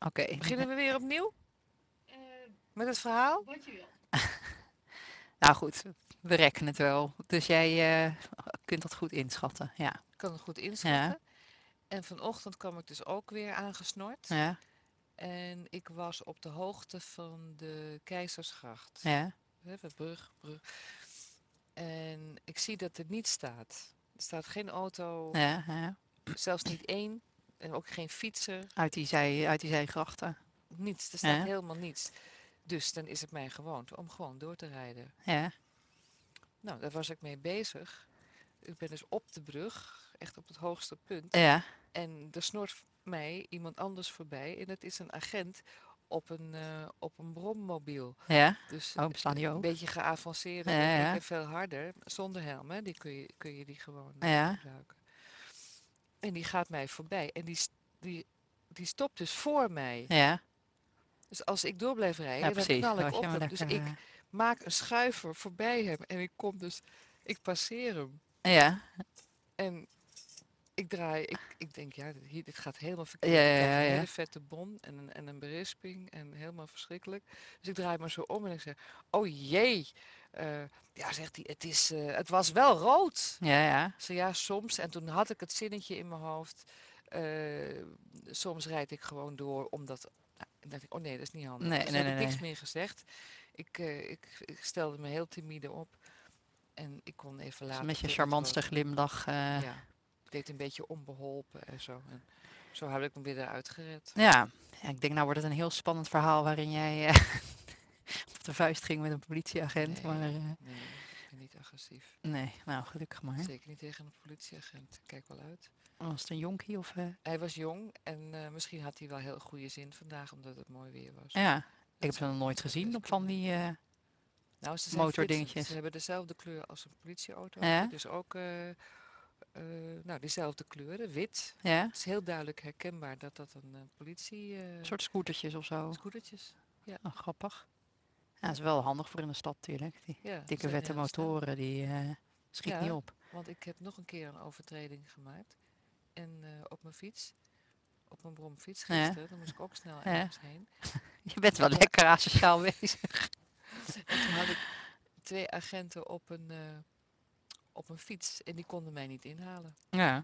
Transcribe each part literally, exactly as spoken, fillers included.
Oké. Beginnen we weer opnieuw met het verhaal? Nou goed, we rekken het wel. Dus jij eh, kunt dat goed inschatten. Ja. Ik kan het goed Ja. inschatten. En vanochtend kwam ik dus ook weer aangesnord. Ja. En ik was op de hoogte van de Keizersgracht. Ja. Hè, de brug, brug. En ik zie dat er niets staat. Er staat geen auto, Ja. Ja. zelfs niet één. En ook geen fietser. Uit die zij, uit die zijgrachten. Niets, er staat Ja. helemaal niets. Dus dan is het mijn gewoonte om gewoon door te rijden. Ja. Nou, daar was ik mee bezig. Ik ben dus op de brug, echt op het hoogste punt. Ja. En er snort mij iemand anders voorbij. En dat is een agent op een, eh, op een brommobiel. Ja. Dus Oh, eh, bestaan die een ook? beetje geavanceerder, denk Ja. ik. Ja. En veel harder. Zonder helm, hè. Die kun je, kun je die gewoon eh, Ja. gebruiken. En die gaat mij voorbij. En die, st- die, die stopt dus voor mij. Ja. Dus als ik door blijf Ja, rijden, dan precies. knal ik Was je op maar hem. Dus lekker. ik maak een schuiver voorbij hem. En ik kom dus, ik passeer hem. eh, Ja. En ik draai, ik, ik denk, ja, dit, hier- dit gaat helemaal Ja. verkeerd. Ik krijg Ja. een Ja. hele vette bon en een, en een berisping en helemaal verschrikkelijk. Dus ik draai maar zo om en ik zeg, oh jee. Eh, ja, zegt hij, het, is, eh, het was wel rood. Ja. Ja. Ik zei, ja, soms. En toen had ik het zinnetje in mijn hoofd. eh, soms rijd ik gewoon door, omdat... Nou, dan dacht ik, oh nee, dat is niet handig. Nee. Dus Nee. heb Nee. ik niks Nee. meer gezegd. Ik, eh, ik, ik stelde me heel timide op. En ik kon even Dus later met je tegen het charmantste rood. glimlach. eh, Ja, ik deed een beetje onbeholpen en zo. En zo heb ik me weer eruit gered. ja. Ja, ik denk nou wordt het een heel spannend verhaal waarin jij eh, op de vuist ging met een politieagent. Maar Nee, eh, nee, ik ben niet agressief. nee, nou gelukkig maar. Zeker niet tegen een politieagent. Ik kijk wel uit. Was het een jonkie of... eh, Hij was jong en eh, misschien had hij wel heel goede zin vandaag omdat het mooi weer was. Ja, ik Dat heb ze zou, nog nooit zou gezien best op van kunnen. die eh, Nou, ze zijn flitsend. Ze motordingetjes. hebben dezelfde kleur als een politieautootje. Ja, Dus ook eh, eh, nou, dezelfde kleuren, wit. ja. Het is heel duidelijk herkenbaar dat dat een uh, politie... eh Een soort scootertjes of zo. scootertjes. Ja, Oh, grappig. Ja, dat ja, is wel handig voor in de stad natuurlijk. Die ja, ze dikke zijn vette heel snel. motoren, die eh, schiet niet Ja, op. want ik heb nog een keer een overtreding gemaakt. En eh, op mijn fiets, op mijn bromfiets Ja, gisteren, dan moest ik ook snel ja. ergens heen. Je bent wel lekker asociaal bezig. En toen had ik twee agenten op een, eh, op een fiets en die konden mij niet inhalen. Ja,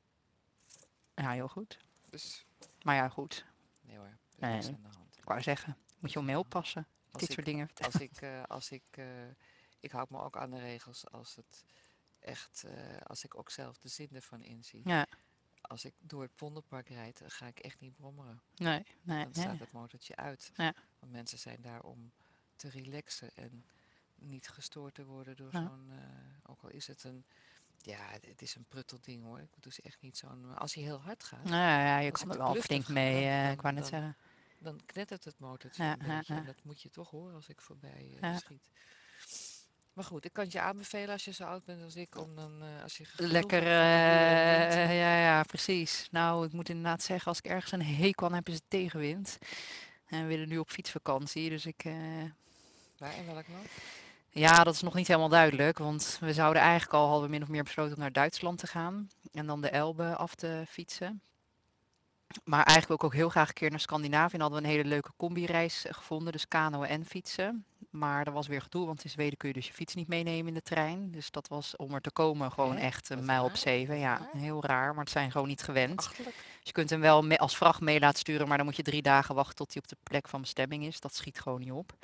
ja, heel goed. Dus, Maar ja, goed. nee hoor, er is Nee, niks aan de ik hand. wou zeggen, moet je Niks op aan mee de hand. oppassen. Als Dit soort ik, dingen als vertellen. ik, eh, als ik, eh, ik houd me ook aan de regels als het echt, eh, als ik ook zelf de zin ervan inzie. Ja, Als ik door het Vondelpark rijd, dan ga ik echt niet brommeren. nee, nee, Dan staat nee. het motortje uit. Ja, Want mensen zijn daar om te relaxen en niet gestoord te worden door ja. zo'n, eh, ook al is het een, ja, het het is een pruttelding hoor. Ik bedoel, dus echt niet zo'n, maar als hij heel hard gaat, Nou ja, ja, je als kan ik er te wel flink kluftig ga, mee, dan, eh, ik dan, wou net dan, zeggen. dan knettert het motortje Ja, een ja, beetje. En ja. dat moet je toch horen als ik voorbij eh, Ja. schiet. Maar goed, ik kan het je aanbevelen als je zo oud bent als ik, om dan, eh, als je genoeg Lekker, hebt van het weer en wind. eh, ja, ja, precies. Nou, ik moet inderdaad zeggen, als ik ergens een hekel aan heb, is het tegenwind. En we willen nu op fietsvakantie, dus ik... eh, Waar en welk land? ja, dat is nog niet helemaal duidelijk, want we zouden eigenlijk al, hadden we min of meer besloten om naar Duitsland te gaan. En dan de Elbe af te fietsen. Maar eigenlijk wil ik ook heel graag een keer naar Scandinavië. En hadden we een hele leuke combi-reis eh, gevonden, dus kanoën en fietsen. Maar dat was weer gedoe, want in Zweden kun je dus je fiets niet meenemen in de trein. Dus dat was om er te komen gewoon Hè? echt een Wat mijl op raar, zeven. wat Ja, raar. heel raar, maar het zijn gewoon niet gewend. Verachtelijk. Dus je kunt hem wel me- als vracht mee laten sturen, maar dan moet je drie dagen wachten tot hij op de plek van bestemming is. Dat schiet gewoon niet op.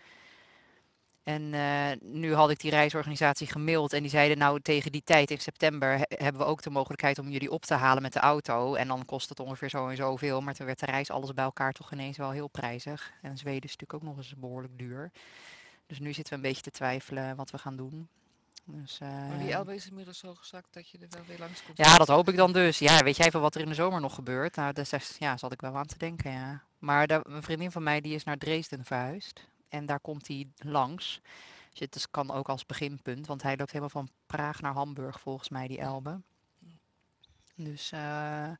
En eh, nu had ik die reisorganisatie gemaild en die zeiden nou tegen die tijd in september he- hebben we ook de mogelijkheid om jullie op te halen met de auto. En dan kost het ongeveer zo en zoveel, maar toen werd de reis alles bij elkaar toch ineens wel heel prijzig. En Zweden is natuurlijk ook nog eens behoorlijk duur. Dus nu zitten we een beetje te twijfelen wat we gaan doen. Dus eh, Maar die Elbe is inmiddels zo gezakt dat je er wel weer langs kunt ja, dat fietsen. hoop ik dan dus. Ja, weet jij van wat er in de zomer nog gebeurt? Nou, daar zes- ja, zat ik wel aan te denken, ja. Maar daar, een vriendin van mij die is naar Dresden verhuisd. En daar komt hij langs. Dus het is- kan ook als beginpunt, want hij loopt helemaal van Praag naar Hamburg volgens mij, die Ja. Elbe. Dus eh,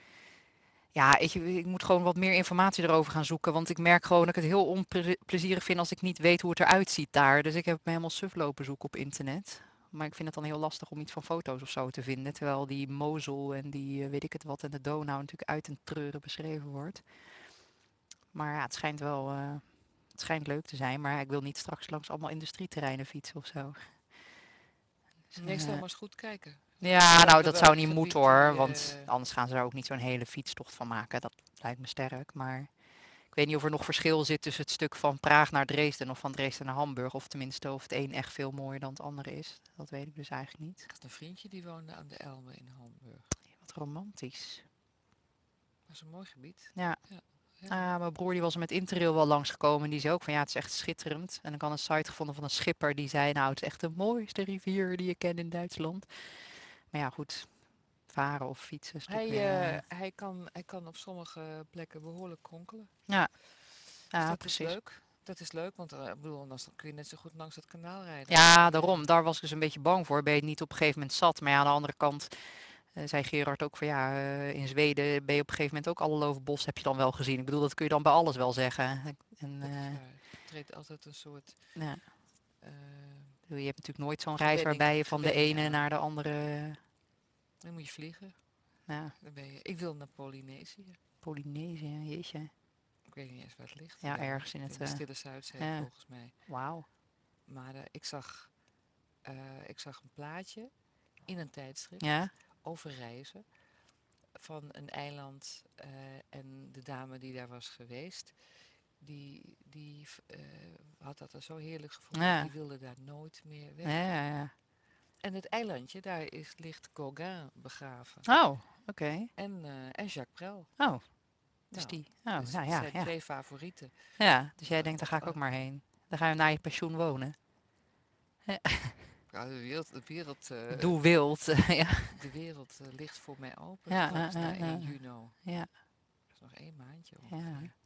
ja, ik, ik moet gewoon wat meer informatie erover gaan zoeken. Want ik merk gewoon dat ik het heel onplezierig vind als ik niet weet hoe het eruit ziet daar. Dus ik heb me helemaal suf lopen zoeken op internet. Maar ik vind het dan heel lastig om iets van foto's of zo te vinden. Terwijl die Mosul en die eh, weet ik het wat en de Donau natuurlijk uit een treuren beschreven wordt. Maar ja, het schijnt wel, eh, het schijnt leuk te zijn. Maar ja, ik wil niet straks langs allemaal industrieterreinen fietsen of zo. Dus, Nee, ik zal eh, maar eens goed kijken. ja, nou, Welke, dat zou welk niet moeten gebied hoor. die... Want eh, anders gaan ze er ook niet zo'n hele fietstocht van maken. Dat lijkt me sterk. Maar ik weet niet of er nog verschil zit tussen het stuk van Praag naar Dresden of van Dresden naar Hamburg. Of tenminste of het een echt veel mooier dan het andere is. Dat weet ik dus eigenlijk niet. ik had een vriendje die woonde aan de Elbe in Hamburg. Wat romantisch. Dat is een mooi gebied. Ja. Ja, heel Ah, mooi. mijn broer die was er met Interrail wel langsgekomen. En die zei ook van ja, het is echt schitterend. En ik had een site gevonden van een schipper die zei nou, het is echt de mooiste rivier die je kent in Duitsland. Maar ja, goed, varen of fietsen is Hij, natuurlijk weer... eh, eh, hij, kan, hij kan op sommige plekken behoorlijk kronkelen. ja, Dus ja, dat is precies. leuk. Dat is leuk, want eh, ik bedoel, anders dan kun je net zo goed langs het kanaal rijden als Ja, die... eh, daarom. Daar was ik dus een beetje bang voor. Ben je het niet op een gegeven moment zat. Maar ja, aan de andere kant eh, zei Gerard ook van ja, eh, in Zweden ben je op een gegeven moment ook alle loofbos heb je dan wel gezien. Ik bedoel, dat kun je dan bij alles wel zeggen. En dat is eh, waar. Er treedt altijd een soort ja, eh, ik bedoel, je hebt natuurlijk nooit zo'n reis gewenning, waarbij je van de gewenning ene aan. naar de andere, Dan moet je vliegen. ja, Dan ben je, ik wil naar Polynesië. Polynesië, jeetje. Ik weet niet eens waar het ligt. Ja, Daar, ergens in in het, de eh Stille Zuidzee ja, volgens mij. wauw. Maar eh, ik, zag, eh, ik zag een plaatje in een tijdschrift Ja, over reizen van een eiland. eh, en de dame die daar was geweest, die, die eh, had dat er zo heerlijk gevonden. ja, Die wilde daar nooit meer ja, weg. ja, ja. En het eilandje, daar is, ligt Gauguin begraven. Oh, oké. En, eh, en Jacques Brel. Oh, dus Nou, die. Oh, dus nou dat ja, zijn ja. twee favorieten. Ja, dus jij Eh, denkt, daar ga ik oh, ook maar heen. Dan ga je na je pensioen wonen. Ja. ja, de wereld, de wereld, eh, Doe wild. Ja, de wereld eh, ligt voor mij open ja, eh, straks na eh, één eh. juni. Ja, Dat is nog één maandje ja. ongeveer.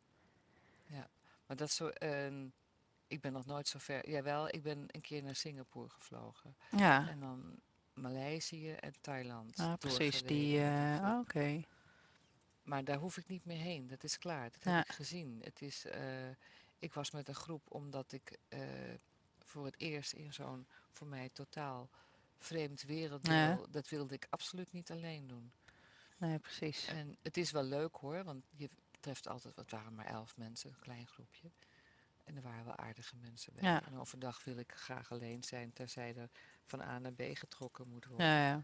Ja, maar dat is zo. En ik ben nog nooit zo ver. Jawel, ik ben een keer naar Singapore gevlogen. Ja, En dan Maleisië en Thailand ah, precies. Die, doorgereden met een eh, groep. oh, oké. Maar daar hoef ik niet meer heen. Dat is klaar. Dat heb Ja, ik gezien. Het is, eh, ik was met een groep omdat ik eh, voor het eerst in zo'n voor mij totaal vreemd ja, werelddeel. Dat wilde ik absoluut niet alleen doen. nee, precies. En het is wel leuk hoor, want je treft altijd, het waren maar elf mensen, een klein groepje. En er waren wel aardige mensen bij. Ja, En overdag wil ik graag alleen zijn, terzij er van A naar B getrokken moet worden. ja, ja.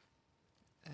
Eh,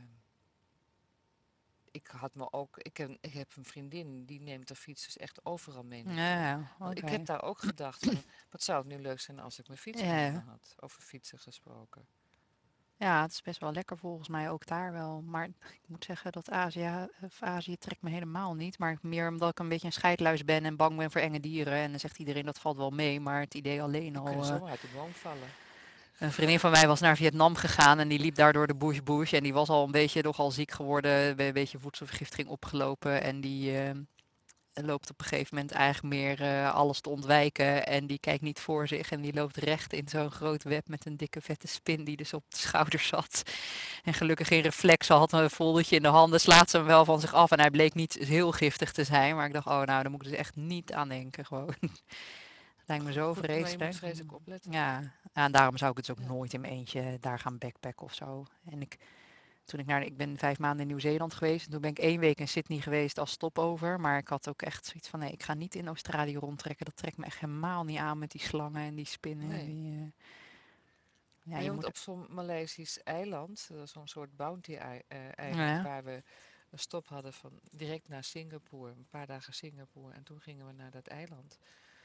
ik had me ook, ik heb, ik heb een vriendin die neemt de fiets dus echt overal mee naartoe. Ja, ja, Want ik heb oké. daar ook gedacht van, wat zou het nu leuk zijn als ik mijn fiets Ja, bij me ja. had, over fietsen gesproken. Ja, het is best wel lekker volgens mij ook daar wel. Maar ik moet zeggen dat Azië, of Azië trekt me helemaal niet. Maar meer omdat ik een beetje een scheidluis ben en bang ben voor enge dieren. En dan zegt iedereen dat valt wel mee. Maar het idee alleen Die kunnen al. eh, zomaar uit de boom vallen. Een vriendin van mij was naar Vietnam gegaan en die liep daar door de bush bush. En die was al een beetje nogal ziek geworden, een beetje voedselvergiftiging opgelopen. En die eh, loopt op een gegeven moment eigenlijk meer eh, alles te ontwijken. En die kijkt niet voor zich en die loopt recht in zo'n groot web met een dikke vette spin die dus op de schouders zat. En gelukkig geen reflex had, een foldertje in de handen, slaat ze hem wel van zich af. En hij bleek niet heel giftig te zijn. Maar ik dacht, oh nou, daar moet ik dus echt niet aan denken gewoon. Lijkt me Go- zo Goed, maar je moet vreselijk. vreselijk opletten. Ja, en daarom zou ik het dus ook Ja. nooit in mijn eentje daar gaan backpacken of zo. En ik, toen ik naar, ik ben vijf maanden in Nieuw-Zeeland geweest. En toen ben ik één week in Sydney geweest als stopover. Maar ik had ook echt zoiets van, nee, ik ga niet in Australië rondtrekken. Dat trekt me echt helemaal niet aan met die slangen en die spinnen. En Nee. die, eh, ja, Maar je je moet moet... op zo'n Maleisisch eiland, eh, zo'n soort bounty-eiland, Ja, waar we een stop hadden van direct naar Singapore, een paar dagen Singapore. En toen gingen we naar dat eiland.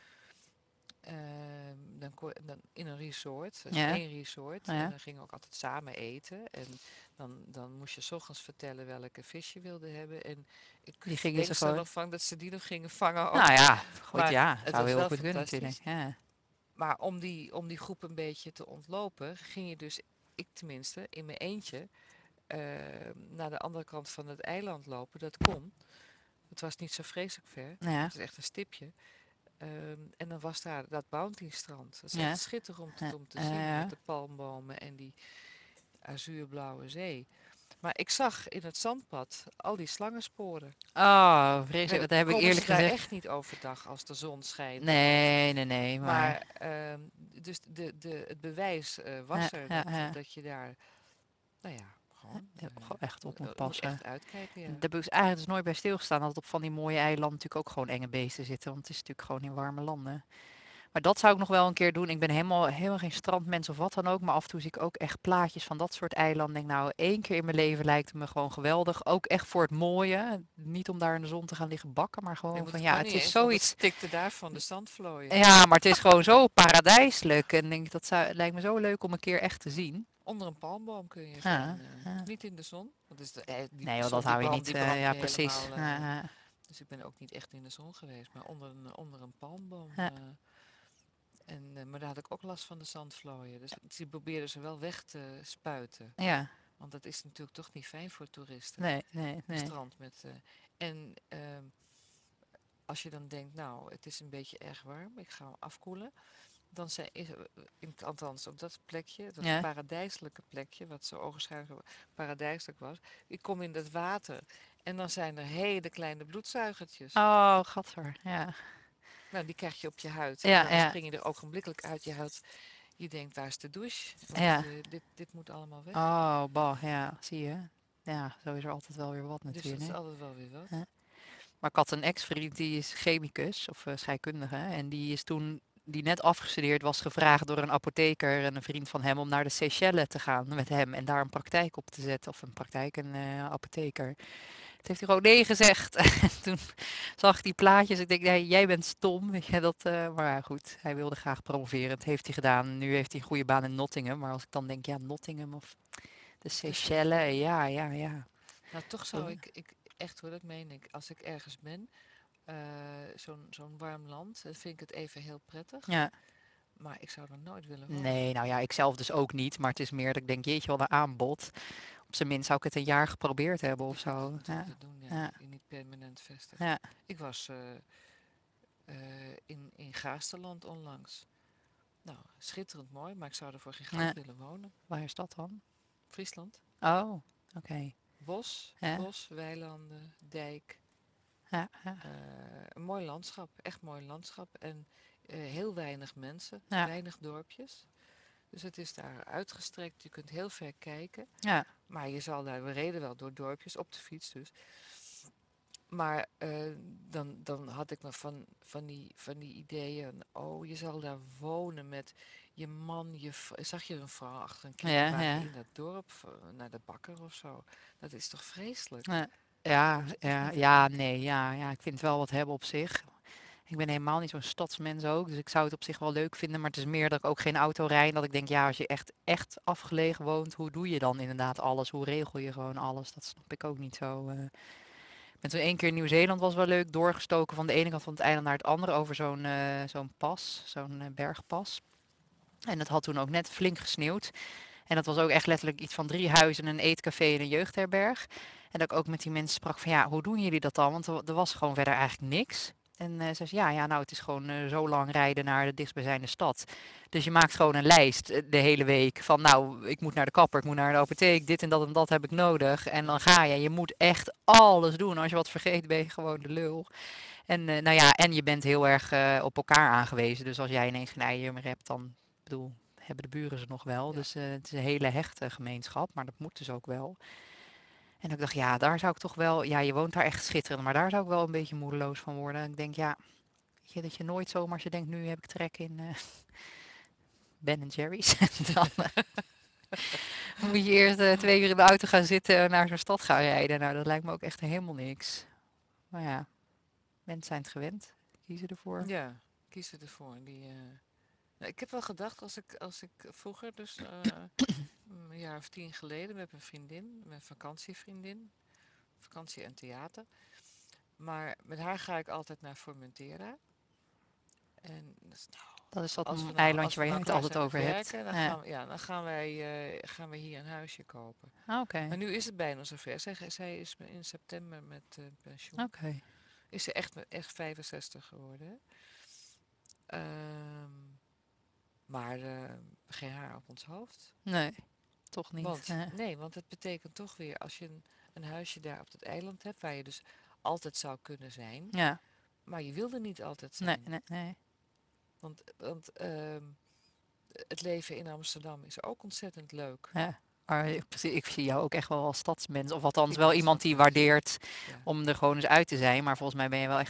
Ehm, dan, kon- dan in een resort, dus ja, één resort. En ja. dan gingen we ook altijd samen eten. En dan, dan moest je 's ochtends vertellen welke vis je wilde hebben. En ik Die gingen ze denk zo gewoon... nog van dat ze die nog gingen vangen Nou ook. ja, goed, Maar ja. het Zou was heel wel goed kunnen natuurlijk. fantastisch. Ja, Maar om die, om die groep een beetje te ontlopen, ging je dus, ik tenminste, in mijn eentje, eh, naar de andere kant van het eiland lopen. Dat kon. Het was niet zo vreselijk ver. ja, Het is echt een stipje. Ehm, en dan was daar dat Bounty-strand. Dat is ja. echt schitterend om te, Ja, om te zien. eh, Met de palmbomen en die azuurblauwe zee. Maar ik zag in het zandpad al die slangensporen. oh, vreselijk. Nu Dat heb ik komen ze eerlijk daar gezegd. echt niet overdag als de zon schijnt en alles. Nee, nee, nee, maar... Maar ehm, dus de, de, het bewijs eh, Ja, was er ja, dat, ja. dat je daar, nou ja, gewoon. heel- eh, gewoon echt op eh, moet moet passen. echt uitkijken, Daar ja. heb ik dus eigenlijk dus nooit bij stilgestaan dat het op van die mooie eilanden natuurlijk ook gewoon enge beesten zitten. Want het is natuurlijk gewoon in warme landen. Maar dat zou ik nog wel een keer doen. Ik ben helemaal, helemaal geen strandmens of wat dan ook. Maar af en toe zie ik ook echt plaatjes van dat soort eilanden. Denk nou, één keer in mijn leven lijkt het me gewoon geweldig. Ook echt voor het mooie. Niet om daar in de zon te gaan liggen bakken. Maar Je gewoon moet, van ja, kan het niet is eens, want het zoiets. stikte daar van de zandvlooien. Ja, maar het is gewoon zo paradijselijk. En denk, dat zou, het lijkt me zo leuk om een keer echt te zien. Onder een palmboom kun je Ja, zijn. eh, ja. niet in de zon. Want is de, eh, die Nee, want dat zon die hou je brandt, niet. die eh, brandt ja, je precies. helemaal. eh, Ja, ja, dus ik ben ook niet echt in de zon geweest. Maar onder een, onder een palmboom. ja. eh, en, eh, maar daar had ik ook last van de zandvlooien. Dus die probeerden ze wel weg te spuiten. Ja, Want dat is natuurlijk toch niet fijn voor toeristen. nee, nee, Een nee. strand met... eh, en ehm, als je dan denkt, nou, het is een beetje erg warm. Ik ga hem afkoelen. Dan zijn, is, er, eh, in, althans op dat plekje, dat Ja. paradijselijke plekje, wat zo ogenschijnlijk paradijselijk was. Ik kom in dat water en dan zijn er hele kleine bloedzuigertjes. Oh, gadver. Ja, Nou, die krijg je op je huid. En ja, dan ja, spring je er ogenblikkelijk uit je huid. Je denkt, waar is de douche? Want ja. eh, dit, dit moet allemaal weg. Oh, bah, ja, zie je. Ja, zo is er altijd wel weer wat Dus dat is natuurlijk. altijd wel weer wat. Hè. Maar ik had een ex-vriend, die is chemicus of eh, scheikundige. En die is toen, die net afgestudeerd was, gevraagd door een apotheker en een vriend van hem om naar de Seychelles te gaan met hem en daar een praktijk op te zetten. Of een praktijk, een eh, apotheker. Het heeft hij gewoon nee gezegd. En toen zag ik die plaatjes. Ik denk, nee, jij bent stom. Weet je, dat, eh, maar ja, goed, hij wilde graag promoveren. Dat heeft hij gedaan. Nu heeft hij een goede baan in Nottingham. Maar als ik dan denk, ja, Nottingham of de De Seychelles. Seychelles. Ja, ja, ja. Nou, toch zou ik, ik echt hoor, dat meen ik, als ik ergens ben, eh, zo'n zo'n warm land, dan vind ik het even heel prettig. Ja. Maar ik zou er nooit willen wonen. Nee, nou ja, ik zelf dus ook niet. Maar het is meer dat ik denk, jeetje, wat een aanbod. Op zijn minst zou ik het een jaar geprobeerd hebben of Ik had het zo. moeten Ja, willen doen, ja. ja, Je niet permanent vestigen. ja. Ik was eh, eh, in, in Gaasterland onlangs. Nou, schitterend mooi, maar ik zou er voor geen goud Ja. willen wonen. Waar is dat dan? Friesland. Oh, oké. Bos, Ja, bos, weilanden, dijk. ja, ja, eh, een mooi landschap, echt mooi landschap. En eh, heel weinig mensen, ja, weinig dorpjes. Dus het is daar uitgestrekt. Je kunt heel ver kijken. ja, Maar je zal daar, we reden wel door dorpjes, op de fiets dus. Maar eh, dan, dan had ik nog van, van, die, van die ideeën. Oh, je zal daar wonen met je man. Je, v- zag je een vrouw achter een ja, kinderwagen ja. in dat dorp? v- Naar de bakker of zo. Dat is toch vreselijk? Ja, Daar ja, word je echt ja, niet ja, gelukkig nee, van. ja, ja. Ik vind het wel wat hebben op zich. Ik ben helemaal niet zo'n stadsmens ook, dus ik zou het op zich wel leuk vinden. Maar het is meer dat ik ook geen auto rijd. En dat ik denk, ja, als je echt, echt afgelegen woont, hoe doe je dan inderdaad alles? Hoe regel je gewoon alles? Dat snap ik ook niet zo. eh. Ik ben toen één keer in Nieuw-Zeeland was wel leuk, doorgestoken van de ene kant van het eiland naar het andere over zo'n eh, zo'n pas, zo'n eh, bergpas. En het had toen ook net flink gesneeuwd. En dat was ook echt letterlijk iets van drie huizen, een eetcafé en een jeugdherberg. En dat ik ook met die mensen sprak van ja, hoe doen jullie dat dan? Want er, er was gewoon verder eigenlijk niks. En eh zei ze, ja, ja, nou het is gewoon eh, zo lang rijden naar de dichtstbijzijnde stad. Dus je maakt gewoon een lijst eh, de hele week van nou, ik moet naar de kapper, ik moet naar de apotheek, dit en dat en dat heb ik nodig. En dan ga je, je moet echt alles doen. Als je wat vergeet ben je gewoon de lul. En eh, nou ja, en je bent heel erg eh, op elkaar aangewezen. Dus als jij ineens geen eieren meer hebt, dan bedoel, hebben de buren ze nog wel. Ja, Dus eh, het is een hele hechte gemeenschap, maar dat moet dus ook wel. En ik dacht, ja, daar zou ik toch wel, ja, je woont daar echt schitterend, maar daar zou ik wel een beetje moedeloos van worden. Ik denk, ja, weet je, dat je nooit zomaar, als je denkt, nu heb ik trek in eh, Ben en Jerry's, dan eh, moet je eerst eh, twee uur in de auto gaan zitten en naar zo'n stad gaan rijden. Nou, dat lijkt me ook echt helemaal niks. Maar ja, mensen zijn het gewend, kiezen ervoor. ja, kies er ervoor. Die, eh, nou, ik heb wel gedacht, als ik, als ik vroeger, dus eh, een jaar of tien geleden, met mijn vriendin, mijn vakantievriendin, vakantie en theater. Maar met haar ga ik altijd naar Formentera. En dat is, nou, Dat is dat als we mm, nou, als eilandje we waar jij nou het klaar altijd zijn met over hebt. werken, dan Ja. gaan we, ja, dan gaan wij, eh, gaan we hier een huisje kopen. Ah, oké, Maar nu is het bijna zover. Zij, zij is in september met eh, pensioen. oké. Is ze echt, echt vijfenzestig geworden. Hè? Ehm, maar eh, geen haar op ons hoofd. Nee, toch niet. Want, Eh, nee, want het betekent toch weer, als je een, een huisje daar op dat eiland hebt, waar je dus altijd zou kunnen zijn, ja, maar je wil er niet altijd nee, zijn. nee, nee. Want, want ehm, het leven in Amsterdam is ook ontzettend leuk. Ja, Maar ik precies, ik zie jou ook echt wel als stadsmens. Of althans Ik ben wel een iemand die stadsmens. waardeert Ja. om er gewoon eens uit te zijn. Maar volgens mij ben je wel echt